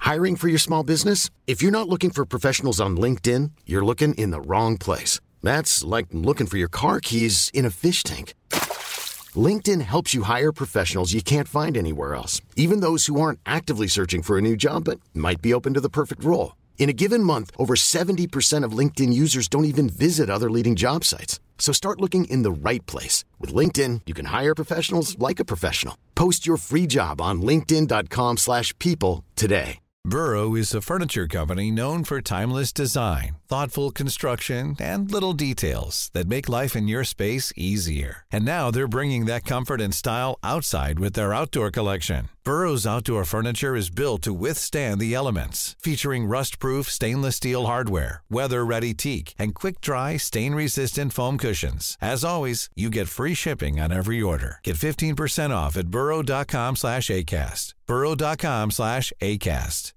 Hiring for your small business? If you're not looking for professionals on LinkedIn, you're looking in the wrong place. That's like looking for your car keys in a fish tank. LinkedIn helps you hire professionals you can't find anywhere else, even those who aren't actively searching for a new job but might be open to the perfect role. In a given month, over 70% of LinkedIn users don't even visit other leading job sites. So start looking in the right place. With LinkedIn, you can hire professionals like a professional. Post your free job on linkedin.com/people today. Burrow is a furniture company known for timeless design, thoughtful construction, and little details that make life in your space easier. And now they're bringing that comfort and style outside with their outdoor collection. Burrow's outdoor furniture is built to withstand the elements, featuring rust-proof stainless steel hardware, weather-ready teak, and quick-dry, stain-resistant foam cushions. As always, you get free shipping on every order. Get 15% off at burrow.com/ACAST. burrow.com/ACAST.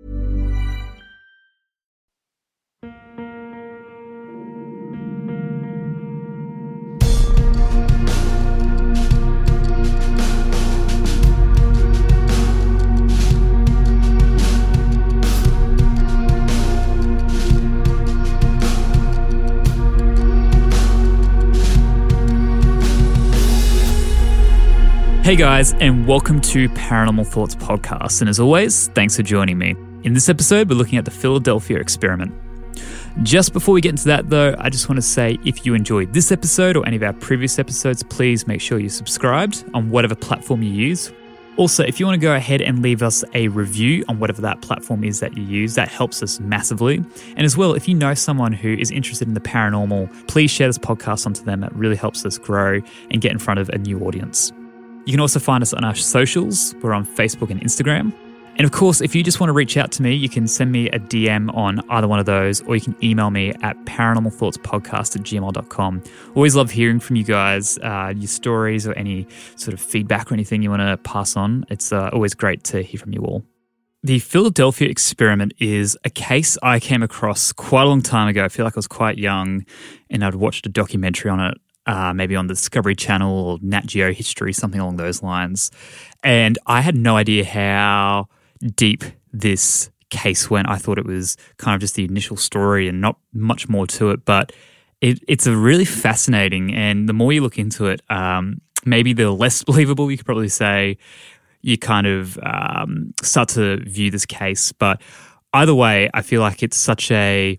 Hey guys, and welcome to Paranormal Thoughts Podcast. And as always, thanks for joining me. In this episode, we're looking at the Philadelphia experiment. Just before we get into that though, I just want to say if you enjoyed this episode or any of our previous episodes, please make sure you're subscribed on whatever platform you use. Also, if you want to go ahead and leave us a review on whatever that platform is that you use, that helps us massively. And as well, if you know someone who is interested in the paranormal, please share this podcast onto them. That really helps us grow and get in front of a new audience. You can also find us on our socials. We're on Facebook and Instagram. And of course, if you just want to reach out to me, you can send me a DM on either one of those, or you can email me at paranormalthoughtspodcast@gmail.com. Always love hearing from you guys, your stories or any sort of feedback or anything you want to pass on. It's always great to hear from you all. The Philadelphia experiment is a case I came across quite a long time ago. I feel like I was quite young and I'd watched a documentary on it. Maybe on the Discovery Channel or Nat Geo History, something along those lines. And I had no idea how deep this case went. I thought it was kind of just the initial story and not much more to it, but it's a really fascinating, and the more you look into it, maybe the less believable, you could probably say, you kind of start to view this case. But either way, I feel like it's such a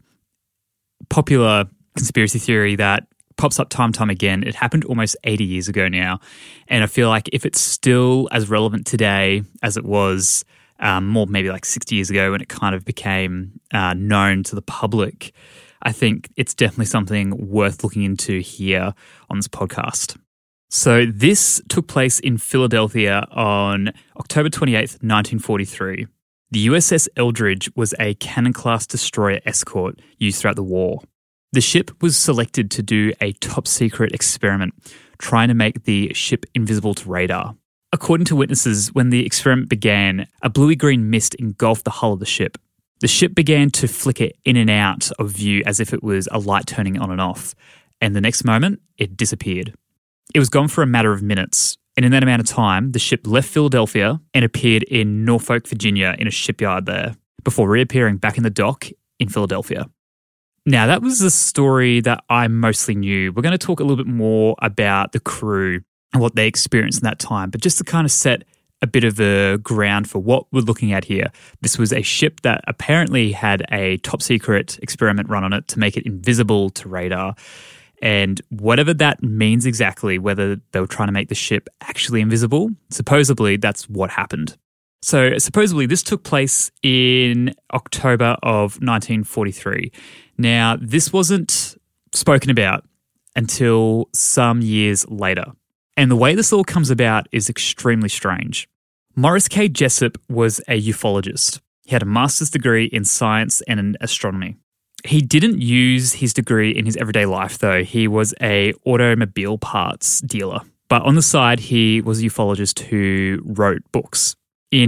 popular conspiracy theory that pops up time and time again. It happened almost 80 years ago now. And I feel like if it's still as relevant today as it was more maybe like 60 years ago when it kind of became known to the public, I think it's definitely something worth looking into here on this podcast. So this took place in Philadelphia on October 28th, 1943. The USS Eldridge was a Cannon-class destroyer escort used throughout the war. The ship was selected to do a top-secret experiment, trying to make the ship invisible to radar. According to witnesses, when the experiment began, a bluey-green mist engulfed the hull of the ship. The ship began to flicker in and out of view as if it was a light turning on and off, and the next moment, it disappeared. It was gone for a matter of minutes, and in that amount of time, the ship left Philadelphia and appeared in Norfolk, Virginia, in a shipyard there, before reappearing back in the dock in Philadelphia. Now, that was the story that I mostly knew. We're going to talk a little bit more about the crew and what they experienced in that time, but just to kind of set a bit of a ground for what we're looking at here. This was a ship that apparently had a top-secret experiment run on it to make it invisible to radar. And whatever that means exactly, whether they were trying to make the ship actually invisible, supposedly that's what happened. So supposedly this took place in October of 1943. Now, this wasn't spoken about until some years later. And the way this all comes about is extremely strange. Morris K. Jessup was a ufologist. He had a master's degree in science and in astronomy. He didn't use his degree in his everyday life, though. He was a automobile parts dealer. But on the side, he was a ufologist who wrote books. In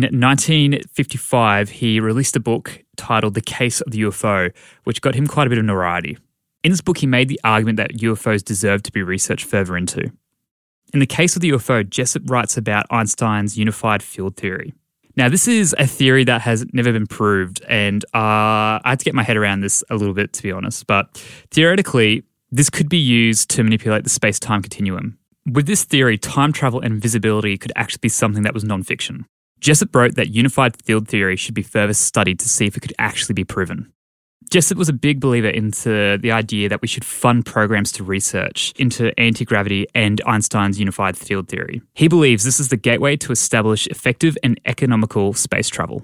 1955, he released a book titled The Case of the UFO, which got him quite a bit of notoriety. In this book, he made the argument that UFOs deserve to be researched further into. In The Case of the UFO, Jessup writes about Einstein's unified field theory. Now, this is a theory that has never been proved, and I had to get my head around this a little bit, to be honest. But theoretically, this could be used to manipulate the space-time continuum. With this theory, time travel and invisibility could actually be something that was non-fiction. Jessup wrote that unified field theory should be further studied to see if it could actually be proven. Jessup was a big believer into the idea that we should fund programs to research into anti-gravity and Einstein's unified field theory. He believes this is the gateway to establish effective and economical space travel.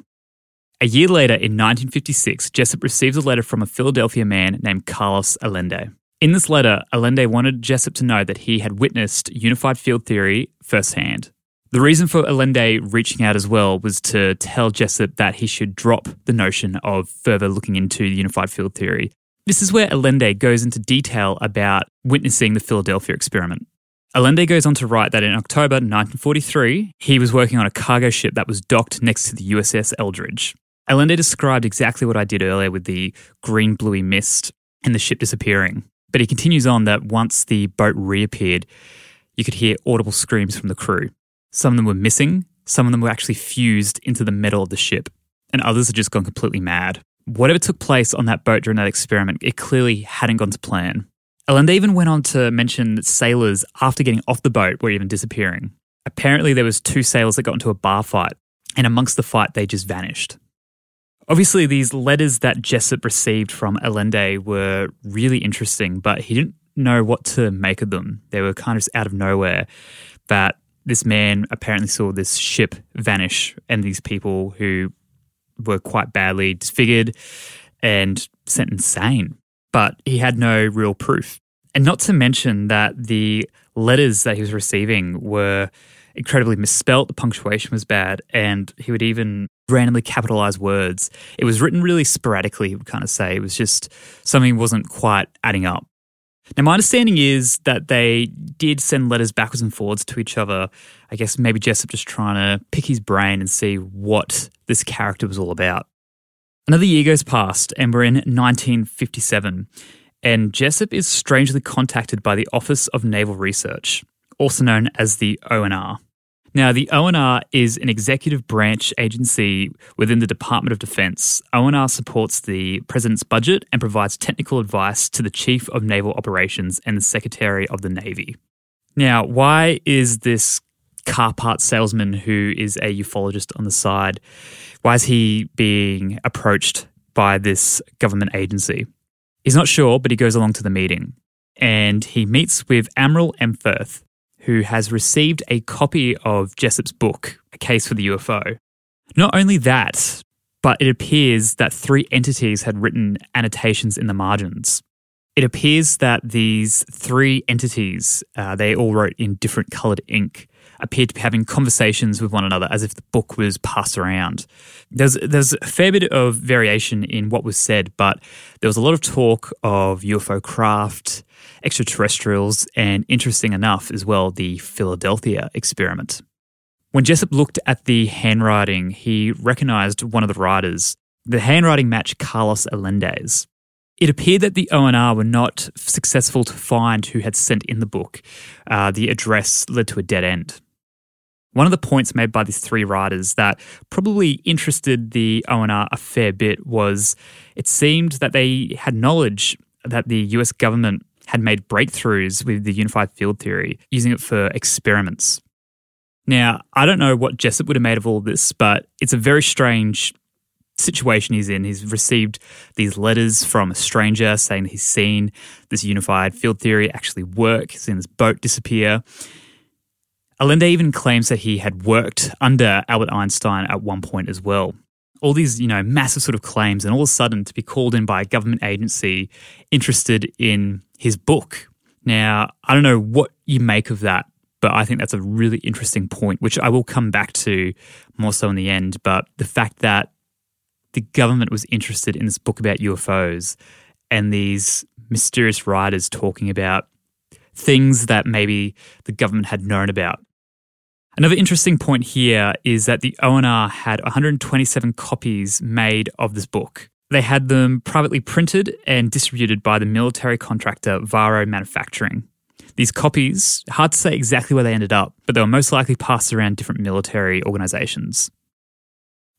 A year later, in 1956, Jessup receives a letter from a Philadelphia man named Carlos Allende. In this letter, Allende wanted Jessup to know that he had witnessed unified field theory firsthand. The reason for Allende reaching out as well was to tell Jessup that he should drop the notion of further looking into unified field theory. This is where Allende goes into detail about witnessing the Philadelphia experiment. Allende goes on to write that in October 1943, he was working on a cargo ship that was docked next to the USS Eldridge. Allende described exactly what I did earlier with the green-bluey mist and the ship disappearing. But he continues on that once the boat reappeared, you could hear audible screams from the crew. Some of them were missing, some of them were actually fused into the metal of the ship, and others had just gone completely mad. Whatever took place on that boat during that experiment, it clearly hadn't gone to plan. Allende even went on to mention that sailors, after getting off the boat, were even disappearing. Apparently there was 2 sailors that got into a bar fight, and amongst the fight they just vanished. Obviously, these letters that Jessup received from Allende were really interesting, but he didn't know what to make of them. They were kind of out of nowhere, that this man apparently saw this ship vanish and these people who were quite badly disfigured and sent insane. But he had no real proof. And not to mention that the letters that he was receiving were incredibly misspelt, the punctuation was bad, and he would even randomly capitalize words. It was written really sporadically, he would kind of say. It was just something wasn't quite adding up. Now, my understanding is that they did send letters backwards and forwards to each other. I guess maybe Jessup just trying to pick his brain and see what this character was all about. Another year goes past and we're in 1957, and Jessup is strangely contacted by the Office of Naval Research, also known as the ONR. Now, the ONR is an executive branch agency within the Department of Defense. ONR supports the President's budget and provides technical advice to the Chief of Naval Operations and the Secretary of the Navy. Now, why is this car parts salesman who is a ufologist on the side, why is he being approached by this government agency? He's not sure, but he goes along to the meeting. And he meets with Admiral M. Firth, who has received a copy of Jessup's book, A Case for the UFO. Not only that, but it appears that 3 entities had written annotations in the margins. It appears that these 3 entities, they all wrote in different coloured ink, appeared to be having conversations with one another as if the book was passed around. There's a fair bit of variation in what was said, but there was a lot of talk of UFO craft, extraterrestrials, and interesting enough as well, the Philadelphia experiment. When Jessup looked at the handwriting, he recognised one of the writers. The handwriting matched Carlos Allende's. It appeared that the ONR were not successful to find who had sent in the book. The address led to a dead end. One of the points made by these 3 writers that probably interested the ONR a fair bit was it seemed that they had knowledge that the US government had made breakthroughs with the unified field theory, using it for experiments. Now, I don't know what Jessup would have made of all this, but it's a very strange situation he's in. He's received these letters from a stranger saying that he's seen this unified field theory actually work, he's seen this boat disappear. Allende even claims that he had worked under Albert Einstein at one point as well. All these, massive sort of claims, and all of a sudden to be called in by a government agency interested in his book. Now, I don't know what you make of that, but I think that's a really interesting point, which I will come back to more so in the end. But the fact that the government was interested in this book about UFOs and these mysterious writers talking about things that maybe the government had known about. Another interesting point here is that the ONR had 127 copies made of this book. They had them privately printed and distributed by the military contractor Varro Manufacturing. These copies, hard to say exactly where they ended up, but they were most likely passed around different military organisations.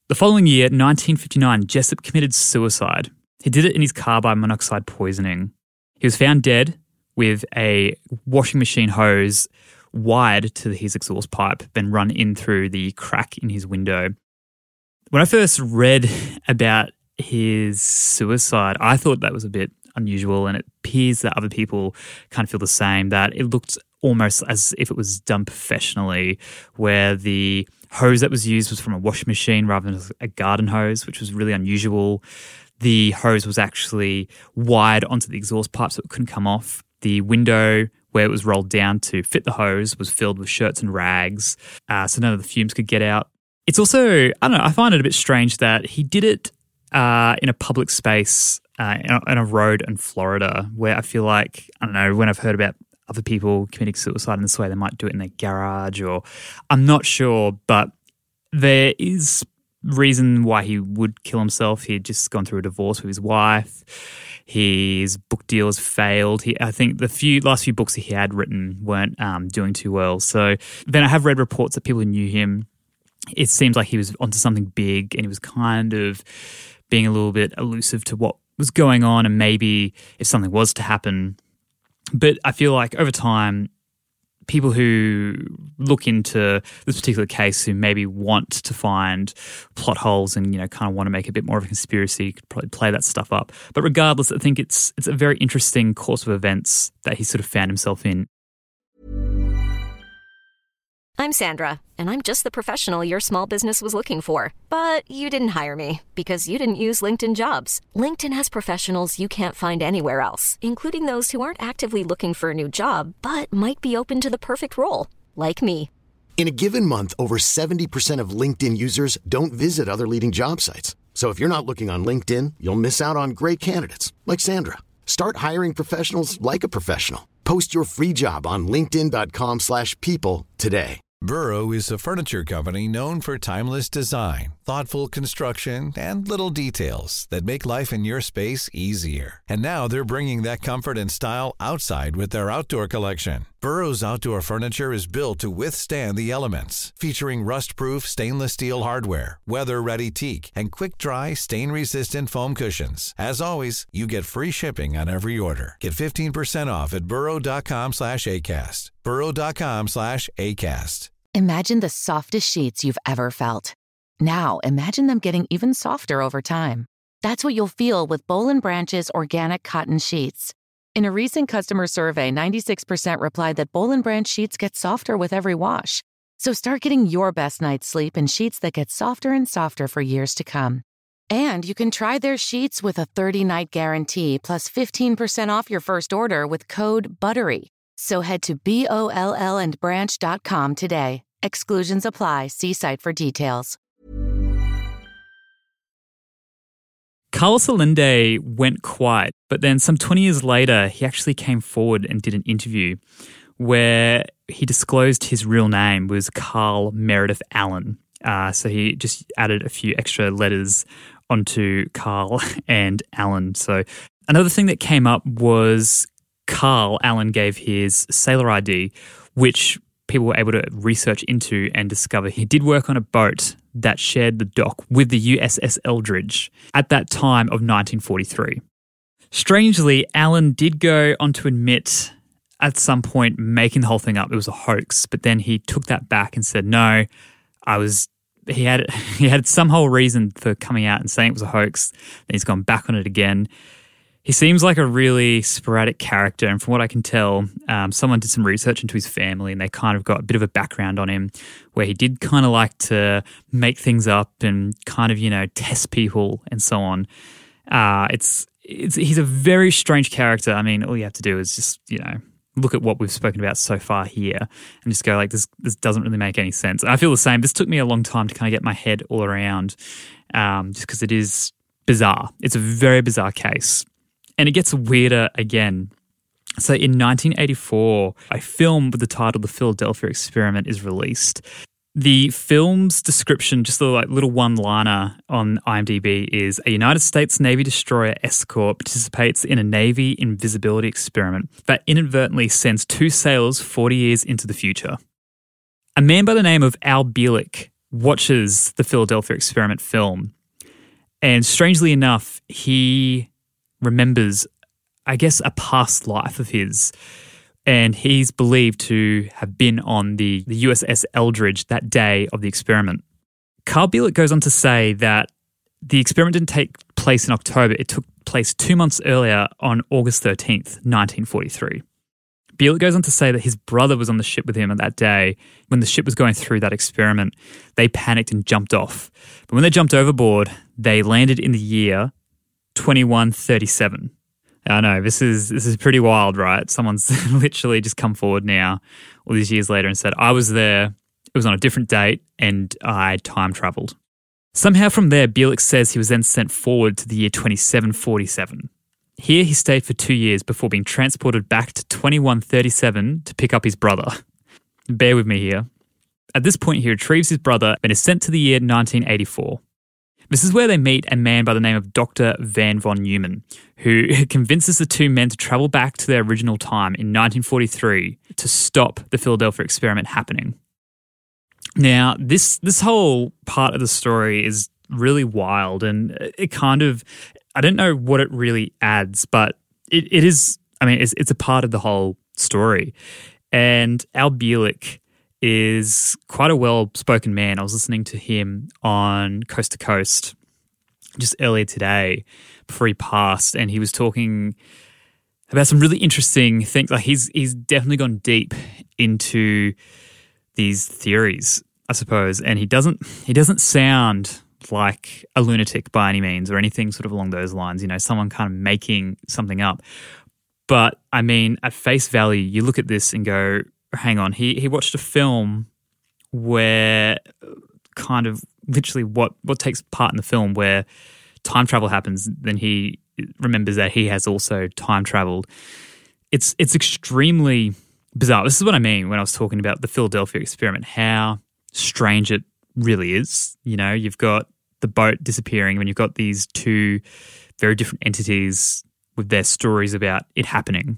The following year, 1959, Jessup committed suicide. He did it in his car by monoxide poisoning. He was found dead with a washing machine hose wired to his exhaust pipe, then run in through the crack in his window. When I first read about his suicide, I thought that was a bit unusual, and it appears that other people kind of feel the same, that it looked almost as if it was done professionally, where the hose that was used was from a washing machine rather than a garden hose, which was really unusual. The hose was actually wired onto the exhaust pipe so it couldn't come off. The window where it was rolled down to fit the hose was filled with shirts and rags, so none of the fumes could get out. It's also, I don't know, I find it a bit strange that he did it in a public space on a road in Florida, where I feel like, I don't know, when I've heard about other people committing suicide in this way, they might do it in their garage, or I'm not sure, but there is reason why he would kill himself. He had just gone through a divorce with his wife. His book deals failed. I think the last few books that he had written weren't doing too well. So then I have read reports that people who knew him, it seems like he was onto something big, and he was kind of being a little bit elusive to what was going on, and maybe if something was to happen. But I feel like over time, people who look into this particular case, who maybe want to find plot holes and, kind of want to make it a bit more of a conspiracy, could probably play that stuff up. But regardless, I think it's a very interesting course of events that he sort of found himself in. I'm Sandra, and I'm just the professional your small business was looking for. But you didn't hire me because you didn't use LinkedIn Jobs. LinkedIn has professionals you can't find anywhere else, including those who aren't actively looking for a new job, but might be open to the perfect role, like me. In a given month, over 70% of LinkedIn users don't visit other leading job sites. So if you're not looking on LinkedIn, you'll miss out on great candidates like Sandra. Start hiring professionals like a professional. Post your free job on linkedin.com/people today. Burrow is a furniture company known for timeless design, thoughtful construction, and little details that make life in your space easier. And now they're bringing that comfort and style outside with their outdoor collection. Burrow's outdoor furniture is built to withstand the elements, featuring rust-proof stainless steel hardware, weather-ready teak, and quick-dry, stain-resistant foam cushions. As always, you get free shipping on every order. Get 15% off at burrow.com/ACAST. burrow.com/ACAST. Imagine the softest sheets you've ever felt. Now, imagine them getting even softer over time. That's what you'll feel with Boll & Branch's organic cotton sheets. In a recent customer survey, 96% replied that Boll & Branch sheets get softer with every wash. So start getting your best night's sleep in sheets that get softer and softer for years to come. And you can try their sheets with a 30-night guarantee, plus 15% off your first order with code BUTTERY. So head to BOLLandbranch.com today. Exclusions apply. See site for details. Carlos Allende went quiet, but then some 20 years later, he actually came forward and did an interview where he disclosed his real name was Carl Meredith Allen. So he just added a few extra letters onto Carl and Allen. So another thing that came up was Carl Allen gave his sailor ID, which people were able to research into and discover he did work on a boat that shared the dock with the USS Eldridge at that time of 1943. Strangely, Allen did go on to admit at some point making the whole thing up. It was a hoax, but then he took that back and said, no, he had some whole reason for coming out and saying it was a hoax. Then he's gone back on it again. He seems like a really sporadic character, and from what I can tell, someone did some research into his family and they kind of got a bit of a background on him where he did kind of like to make things up and kind of, test people and so on. He's a very strange character. I mean, all you have to do is just, look at what we've spoken about so far here and just go like, this doesn't really make any sense. And I feel the same. This took me a long time to kind of get my head all around just because it is bizarre. It's a very bizarre case. And it gets weirder again. So in 1984, a film with the title The Philadelphia Experiment is released. The film's description, just a little one-liner on IMDb, is a United States Navy destroyer escort participates in a Navy invisibility experiment that inadvertently sends two sailors 40 years into the future. A man by the name of Al Bielek watches the Philadelphia Experiment film. And strangely enough, he remembers, I guess, a past life of his. And he's believed to have been on the USS Eldridge that day of the experiment. Carl Bielek goes on to say that the experiment didn't take place in October. It took place 2 months earlier on August 13th, 1943. Bielek goes on to say that his brother was on the ship with him on that day. When the ship was going through that experiment, they panicked and jumped off. But when they jumped overboard, they landed in the year 2137. I know, this is pretty wild, right? Someone's literally just come forward now, all these years later, and said, I was there, it was on a different date, and I time traveled. Somehow from there, Bielek says he was then sent forward to the year 2747. Here he stayed for 2 years before being transported back to 2137 to pick up his brother. Bear with me here. At this point, he retrieves his brother and is sent to the year 1984. This is where they meet a man by the name of Dr. Van von Neumann, who convinces the two men to travel back to their original time in 1943 to stop the Philadelphia experiment happening. Now, this whole part of the story is really wild, and it kind of, I don't know what it really adds, but it is, I mean, it's a part of the whole story. And Al Bielek is quite a well-spoken man. I was listening to him on Coast to Coast just earlier today before he passed, and he was talking about some really interesting things. Like he's definitely gone deep into these theories, I suppose, and he doesn't sound like a lunatic by any means or anything sort of along those lines, you know, someone kind of making something up. But I mean, at face value, you look at this and go, hang on, he watched a film where kind of literally what takes part in the film where time travel happens, then he remembers that he has also time traveled. It's extremely bizarre. This is what I mean when I was talking about the Philadelphia experiment, how strange it really is. You know, you've got the boat disappearing when you've got these two very different entities with their stories about it happening.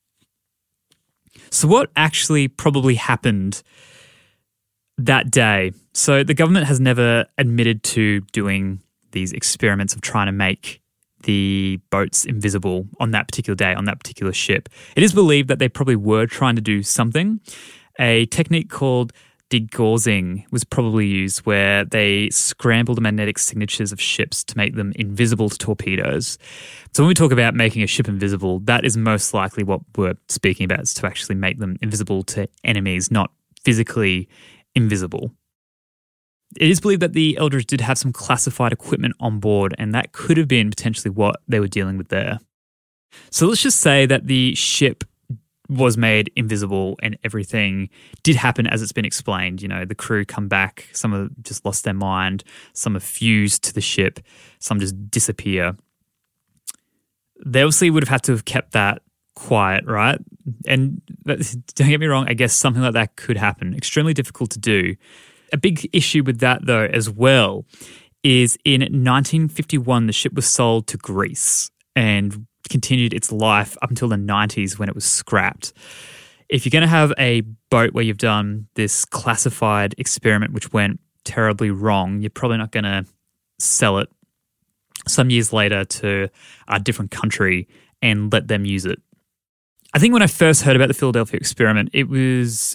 So what actually probably happened that day? So the government has never admitted to doing these experiments of trying to make the boats invisible on that particular day, on that particular ship. It is believed that they probably were trying to do something. A technique called degaussing was probably used, where they scramble the magnetic signatures of ships to make them invisible to torpedoes. So when we talk about making a ship invisible, that is most likely what we're speaking about, is to actually make them invisible to enemies, not physically invisible. It is believed that the Eldridge did have some classified equipment on board, and that could have been potentially what they were dealing with there. So let's just say that the ship was made invisible and everything did happen as it's been explained. You know, the crew come back, some have just lost their mind, some have fused to the ship, some just disappear. They obviously would have had to have kept that quiet, right? And don't get me wrong, I guess something like that could happen. Extremely difficult to do. A big issue with that, though, as well, is in 1951, the ship was sold to Greece and continued its life up until the 90s when it was scrapped. If you're going to have a boat where you've done this classified experiment which went terribly wrong, you're probably not going to sell it some years later to a different country and let them use it. I think when I first heard about the Philadelphia experiment, it was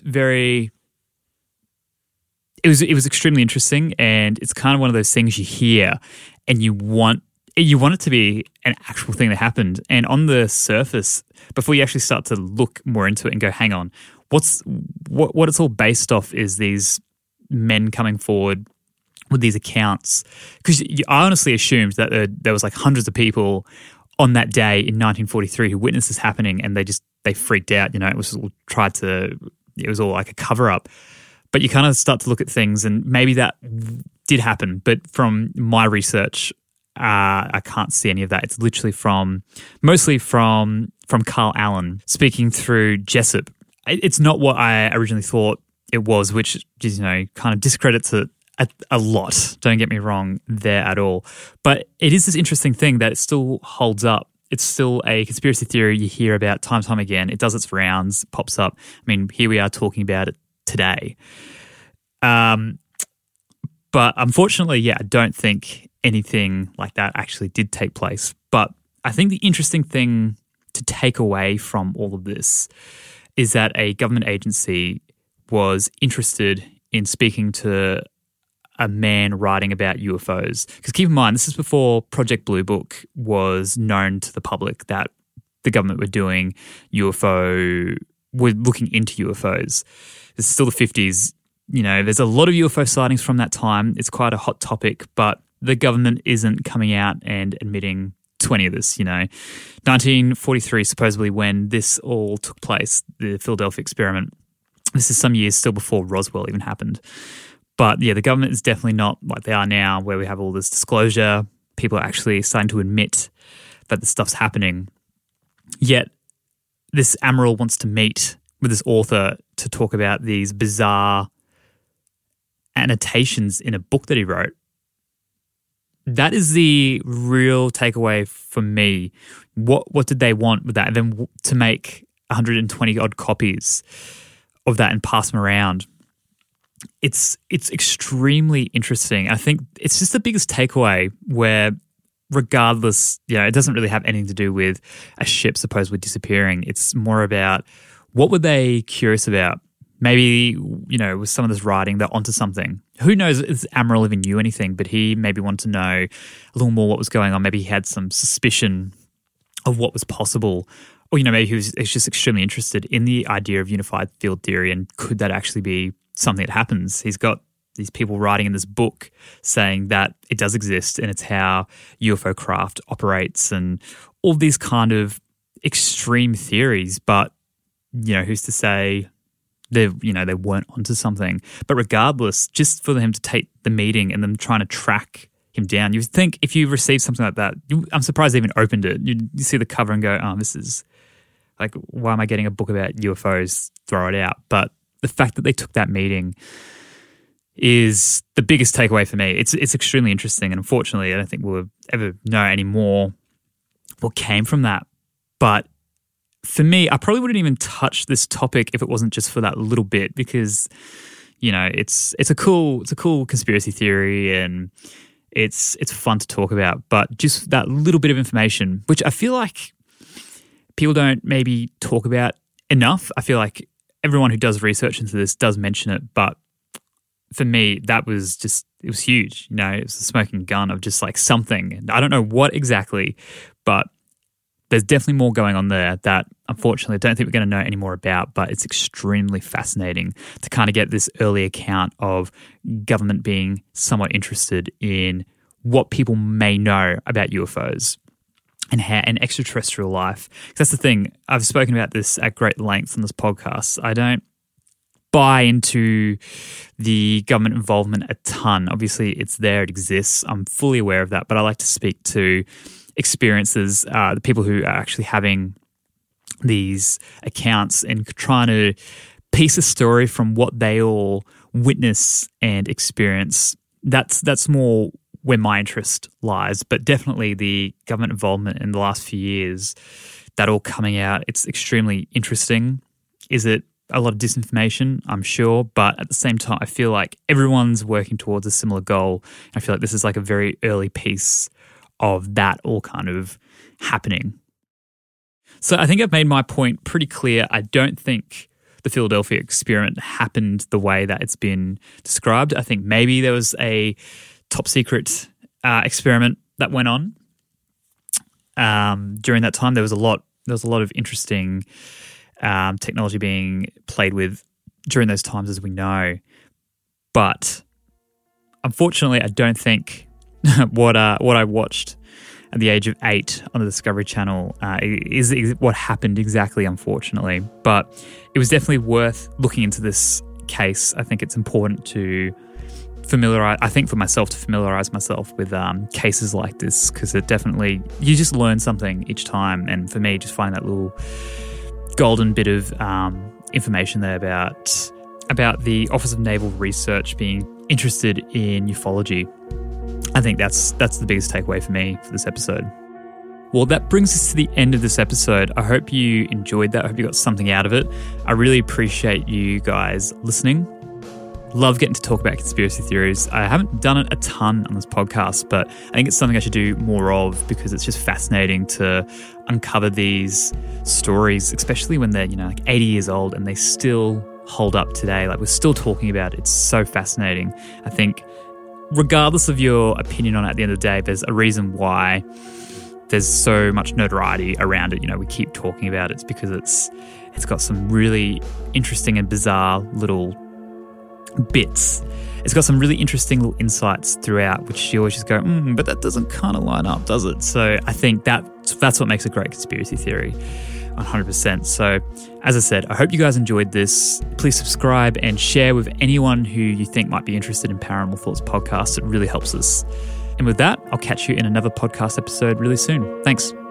extremely interesting, and it's kind of one of those things you hear and you want it to be an actual thing that happened. And on the surface, before you actually start to look more into it and go, hang on, what it's all based off is these men coming forward with these accounts. Because I honestly assumed that there was like hundreds of people on that day in 1943 who witnessed this happening, and they freaked out. You know, it was all like a cover up. But you kind of start to look at things, and maybe that did happen. But from my research, I can't see any of that. It's literally mostly from Carl Allen speaking through Jessup. It's not what I originally thought it was, which, you know, kind of discredits it a lot. Don't get me wrong there at all. But it is this interesting thing that it still holds up. It's still a conspiracy theory you hear about time and time again. It does its rounds, pops up. I mean, here we are talking about it today. But unfortunately, I don't think anything like that actually did take place. But I think the interesting thing to take away from all of this is that a government agency was interested in speaking to a man writing about UFOs. Because keep in mind, this is before Project Blue Book was known to the public, that the government were looking into UFOs. It's still the 50s. There's a lot of UFO sightings from that time. It's quite a hot topic, but the government isn't coming out and admitting to any of this. 1943, supposedly when this all took place, the Philadelphia experiment, this is some years still before Roswell even happened. But the government is definitely not like they are now, where we have all this disclosure. People are actually starting to admit that the stuff's happening. Yet this Amaral wants to meet with this author to talk about these bizarre annotations in a book that he wrote. That is the real takeaway for me. What did they want with that? And then to make 120 odd copies of that and pass them around. It's extremely interesting. I think it's just the biggest takeaway where regardless, it doesn't really have anything to do with a ship supposedly disappearing. It's more about what were they curious about? Maybe, with some of this writing, they're onto something. Who knows if Amaral even knew anything, but he maybe wanted to know a little more what was going on. Maybe he had some suspicion of what was possible. Or, maybe he was just extremely interested in the idea of unified field theory and could that actually be something that happens. He's got these people writing in this book saying that it does exist and it's how UFO craft operates and all these kind of extreme theories. But, who's to say they weren't onto something. But regardless, just for him to take the meeting and them trying to track him down, you would think if you received something like that, I'm surprised they even opened it. You see the cover and go, oh, this is like, why am I getting a book about UFOs? Throw it out. But the fact that they took that meeting is the biggest takeaway for me. It's extremely interesting, and unfortunately, I don't think we'll ever know any more what came from that. But for me, I probably wouldn't even touch this topic if it wasn't just for that little bit, because it's a cool conspiracy theory and it's fun to talk about. But just that little bit of information, which I feel like people don't maybe talk about enough. I feel like everyone who does research into this does mention it, but for me, it was huge. It was a smoking gun of just like something. I don't know what exactly, but there's definitely more going on there that unfortunately I don't think we're going to know any more about, but it's extremely fascinating to kind of get this early account of government being somewhat interested in what people may know about UFOs and extraterrestrial life. That's the thing. I've spoken about this at great length on this podcast. I don't buy into the government involvement a ton. Obviously, it's there, it exists. I'm fully aware of that, but I like to speak to experiences, the people who are actually having these accounts and trying to piece a story from what they all witness and experience. That's more where my interest lies, but definitely the government involvement in the last few years, that all coming out, it's extremely interesting. Is it a lot of disinformation? I'm sure, but at the same time, I feel like everyone's working towards a similar goal. I feel like this is like a very early piece of that all kind of happening. So I think I've made my point pretty clear. I don't think the Philadelphia experiment happened the way that it's been described. I think maybe there was a top secret experiment that went on during that time. There was a lot of interesting technology being played with during those times, as we know. But unfortunately, I don't think what I watched at the age of 8 on the Discovery Channel is what happened exactly, unfortunately. But it was definitely worth looking into this case. I think it's important to familiarize myself with cases like this, because it definitely, you just learn something each time. And for me, just finding that little golden bit of information there about the Office of Naval Research being interested in ufology, I think that's the biggest takeaway for me for this episode. Well, that brings us to the end of this episode. I hope you enjoyed that. I hope you got something out of it. I really appreciate you guys listening. Love getting to talk about conspiracy theories. I haven't done it a ton on this podcast, but I think it's something I should do more of because it's just fascinating to uncover these stories, especially when they're, like 80 years old and they still hold up today. Like we're still talking about it. It's so fascinating. I think regardless of your opinion on it, at the end of the day, there's a reason why there's so much notoriety around it. We keep talking about it. It's because it's got some really interesting and bizarre little bits. It's got some really interesting little insights throughout, which you always just go, but that doesn't kind of line up, does it? So I think that's what makes a great conspiracy theory, 100%. So as I said, I hope you guys enjoyed this. Please subscribe and share with anyone who you think might be interested in Paranormal Thoughts podcast. It really helps us. And with that, I'll catch you in another podcast episode really soon. Thanks.